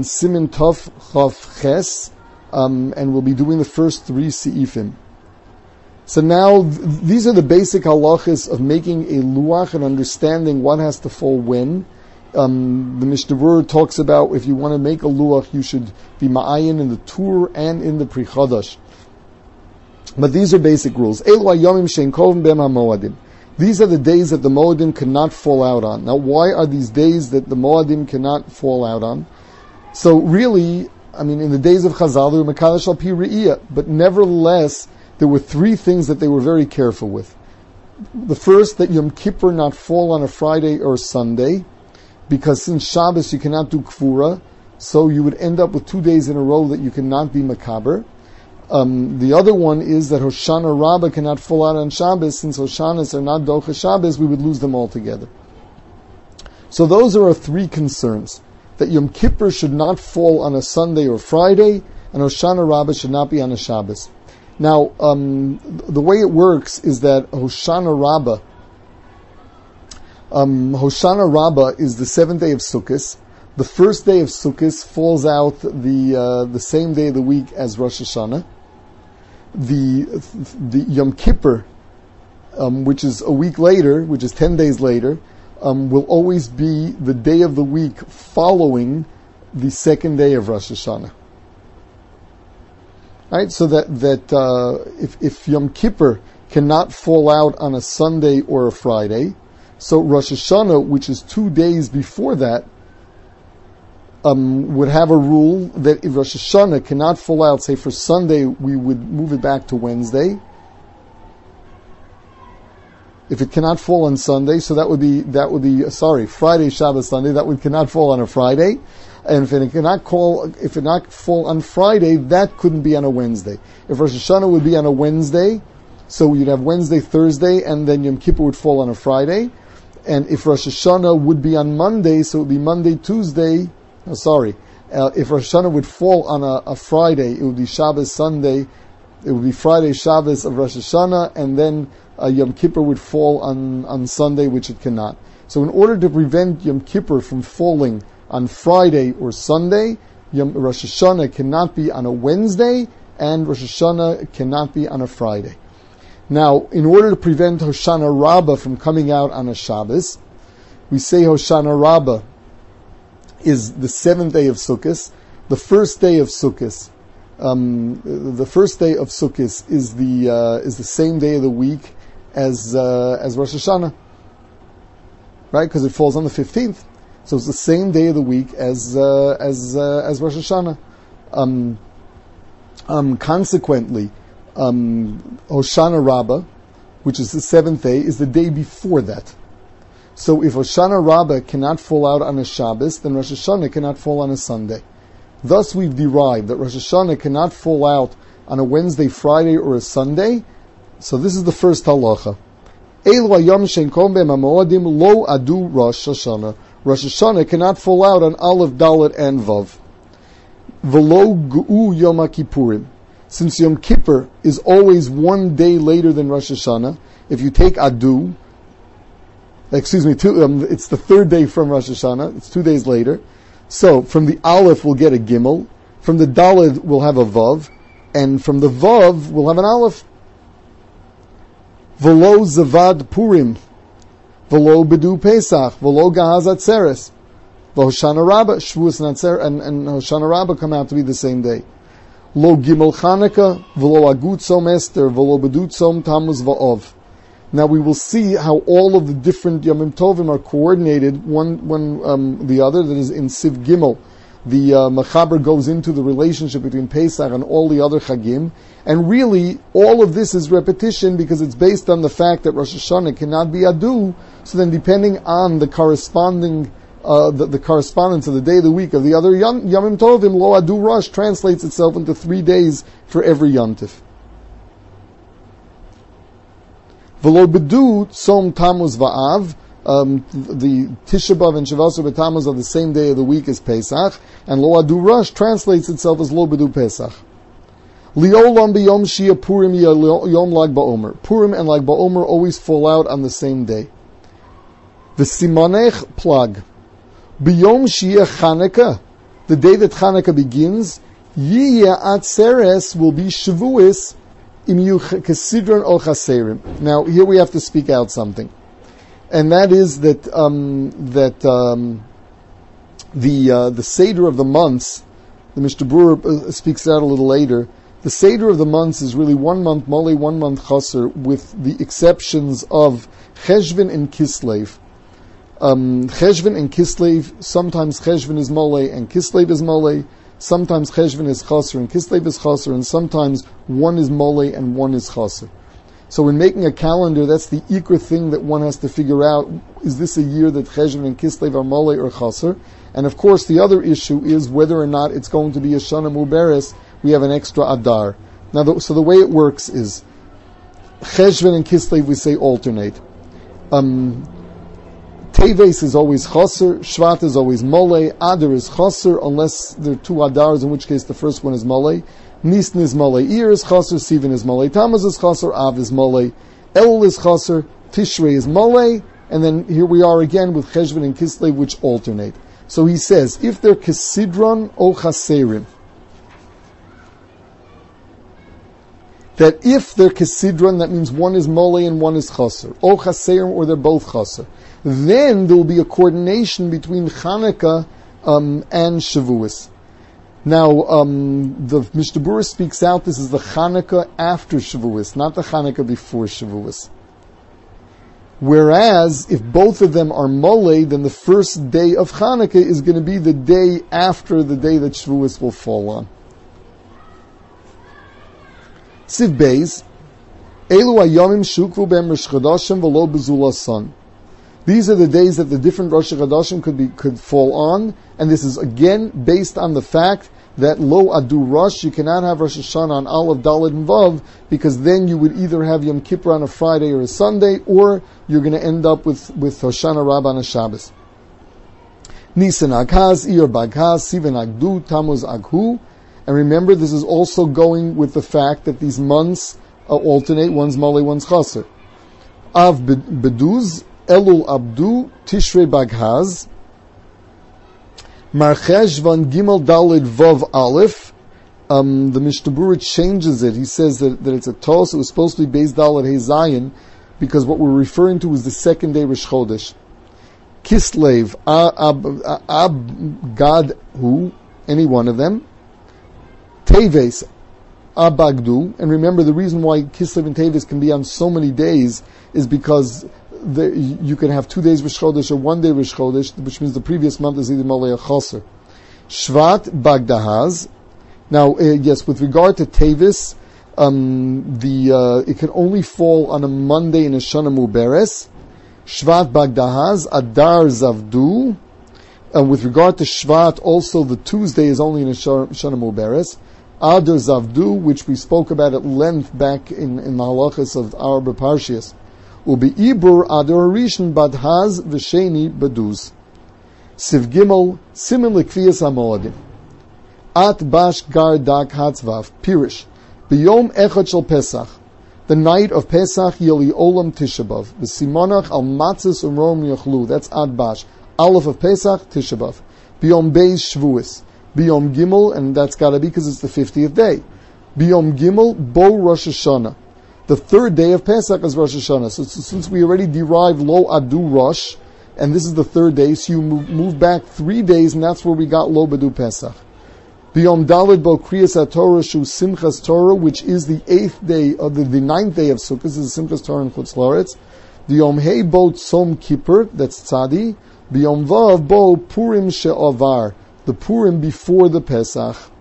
on Siman Tov Chav Ches, and we'll be doing the first 3 Seifim. So now, these are the basic halachas of making a luach and understanding what has to fall when. The Mishnah Berurah talks about if you want to make a luach, you should be ma'ayin in the Tur and in the Pri Chadash. But these are basic rules. Elu hayomim shein kovim behem hamoadim. These are the days that the moadim cannot fall out on. Now, why are these days that the moadim cannot fall out on? So really, in the days of Chazal, they were mekadosh al pi re'iyah, but nevertheless, there were 3 things that they were very careful with. The first, that Yom Kippur not fall on a Friday or Sunday, because since Shabbos you cannot do Kfura, so you would end up with 2 days in a row that you cannot be Makaber. The other one is that Hoshana Rabbah cannot fall out on Shabbos, since Hoshanas are not Docha Shabbos, we would lose them altogether. So those are our 3 concerns. That Yom Kippur should not fall on a Sunday or Friday, and Hoshana Rabbah should not be on a Shabbos. Now, the way it works is that Hoshana Rabbah is the 7th day of Sukkot. The first day of Sukkot falls out the same day of the week as Rosh Hashanah. The Yom Kippur, which is a week later, which is 10 days later, will always be the day of the week following the second day of Rosh Hashanah. Right, so that if Yom Kippur cannot fall out on a Sunday or a Friday, so Rosh Hashanah, which is 2 days before that, would have a rule that if Rosh Hashanah cannot fall out, say for Sunday, we would move it back to Wednesday. If it cannot fall on Sunday, so that would be Friday, Shabbos, Sunday. That cannot fall on a Friday. And if it not fall on Friday, that couldn't be on a Wednesday. If Rosh Hashanah would be on a Wednesday, so you'd have Wednesday, Thursday, and then Yom Kippur would fall on a Friday. And if Rosh Hashanah would be on Monday, so it would be Monday, Tuesday. If Rosh Hashanah would fall on a Friday, it would be Shabbos, Sunday. It would be Friday, Shabbos of Rosh Hashanah, and then Yom Kippur would fall on Sunday, which it cannot. So in order to prevent Yom Kippur from falling on Friday or Sunday, Rosh Hashanah cannot be on a Wednesday, and Rosh Hashanah cannot be on a Friday. Now, in order to prevent Hoshana Rabbah from coming out on a Shabbos, we say Hoshana Rabbah is the 7th day of Sukkot. The first day of Sukkot, is the same day of the week as Rosh Hashanah, right? Because it falls on the 15th. So it's the same day of the week as Rosh Hashanah. Consequently, Hoshana Rabbah, which is the 7th day, is the day before that. So if Hoshana Rabbah cannot fall out on a Shabbos, then Rosh Hashanah cannot fall on a Sunday. Thus we've derived that Rosh Hashanah cannot fall out on a Wednesday, Friday, or a Sunday. So this is the first halacha. Elu hayom shein kovim behem hamoadim lo adu Rosh Hashanah. Rosh Hashanah cannot fall out on Aleph, Dalet, and Vav. V'lo gu'u Yom HaKippurim. Since Yom Kippur is always 1 day later than Rosh Hashanah, if you take Adu, it's the 3rd day from Rosh Hashanah, it's 2 days later. So, from the Aleph we'll get a Gimel, from the Dalet we'll have a Vav, and from the Vav we'll have an Aleph. V'lo Zavad Purim. V'lo Bedu Pesach, v'lo Gahaz Atzeres, v'Hoshana Rabbah, Shavuos and Hoshana Rabbah come out to be the same day. Lo Gimel Chanukah, v'lo Agut Tzom Esther, v'lo Bedu Tzom Tammuz v'Ov. Now we will see how all of the different Yomim Tovim are coordinated one the other. That is in Siv Gimel. The Mechaber goes into the relationship between Pesach and all the other Chagim. And really, all of this is repetition because it's based on the fact that Rosh Hashanah cannot be Adu. So then depending on the corresponding, the correspondence of the day of the week of the other Yomim Tovim, Lo Adu Rosh translates itself into 3 days for every Yom Tif. V'lo Bedu Tzom Tammuz va'Av. The Tisha B'Av and Shavasar B'Tammuz are the same day of the week as Pesach, and Lo Adu Rosh translates itself as Lo Bedu Pesach. Liolam b'Yom Shia Purim Yom Lag Ba'omer. Purim and Lag Ba'omer always fall out on the same day. V'Simanech Plag. B'Yom Shia Chanukah the day that Chanukah begins, Yiyeh Atzeres will be Shavuos im yu Kesidron o Chaserim. Now, here we have to speak out something. And that is that the Seder of the months, the Mishnah Berurah speaks out a little later. The Seder of the months is really 1 month Molei, 1 month Chaser, with the exceptions of Cheshvan and Kislev. Cheshvan and Kislev, sometimes Cheshvan is Molei and Kislev is Molei, sometimes Cheshvan is Chaser and Kislev is Chaser, and sometimes one is Molei and one is Chaser. So in making a calendar, that's the ikr thing that one has to figure out, is this a year that Cheshvan and Kislev are Molei or Chaser? And of course the other issue is whether or not it's going to be a Shana Muberes, we have an extra Adar. Now, so the way it works is, Cheshvan and Kislev we say alternate. Teves is always Chaser, Shvat is always Molei, Adar is Chaser, unless there are 2 Adars, in which case the first one is Molei. Nisan is Molei, Iyar is Chaser, Sivan is Molei, Tammuz is Chaser, Av is Molei, Elul is Chaser, Tishrei is Molei, and then here we are again with Cheshvan and Kislev, which alternate. So he says, if they're Kesidron o Chaserim, that if they're Kesidron, that means one is Molei and one is Chaser, o Chaserim, or they're both Chaser, then there will be a coordination between Chanukah and Shavuos. Now, the Mishnah Berurah speaks out, this is the Chanukah after Shavuos, not the Chanukah before Shavuos. Whereas, if both of them are Molei, then the first day of Chanukah is going to be the day after the day that Shavuos will fall on. Siv Beis, Elu Hayomim Shukvu B'em Rosh Chodashim V'lo B'zul Son. These are the days that the different Rosh Chodashim could fall on, and this is again based on the fact that Lo Adu Rosh, you cannot have Rosh Hashanah on Aleph, Dalet, and Vav, because then you would either have Yom Kippur on a Friday or a Sunday, or you're going to end up with Hoshana Rabbah on a Shabbos. Nisan Aghaz, Iyar Baghaz, Sivan Agdu, Tammuz Aghu, and remember this is also going with the fact that these months alternate, one's Molei, one's Chaser. Av Beduz, Elul Abdu, Tishrei Baghaz, Mar Cheshvan Gimel Daled Vav Aleph. The Mishnah Berurah changes it. He says that it's a tos. It was supposed to be Beis Daled Hey Zayin, because what we're referring to is the second day Rosh Chodesh. Kislev, Gad Hu, any one of them. Teves, Abagdu, and remember the reason why Kislev and Teves can be on so many days is because you can have 2 days Rosh Chodesh or 1 day Rosh Chodesh, which means the previous month is either Molei or Chaser. Shvat Bagdahaz. Now, yes, with regard to Tevis, it can only fall on a Monday in a Shana Muberes. Shvat Bagdahaz, Adar Zavdu. With regard to Shvat, also the Tuesday is only in a Shana Muberes. Adar Zavdu, which we spoke about at length back in the halachas of our Beparshias. Ubi Ibur Adar Rishon Badhaz V'Sheni Baduz. Siv Gimel Simen Lekviyas HaMoadim. At Bash Gar Dak Hatzvav Pirish B'Yom Echad Shel Pesach, the night of Pesach Yeli Olam Tishabav V'Simonach Al Matzis Umrom Yochlu. That's Ad Bash. Aleph of Pesach Tishabav. B'Yom Beis Shavuos. B'Yom Gimel, and that's got to be because it's the 50th day. B'Yom Gimel Bo Rosh Hashanah. The third day of Pesach is Rosh Hashanah. So since we already derived Lo Adu Rosh, and this is the third day, so you move back 3 days, and that's where we got Lo Badu Pesach. B'Yom Daled Bo Kriyas HaTorah Shu Simchas Torah, which is the 8th day, of the 9th day of Sukkot, this is Simchas Torah in Chutz La'aretz. B'Yom Hei Bo Tzom Kippur, that's Tzadi. B'Yom Vav Bo Purim She'avar, the Purim before the Pesach.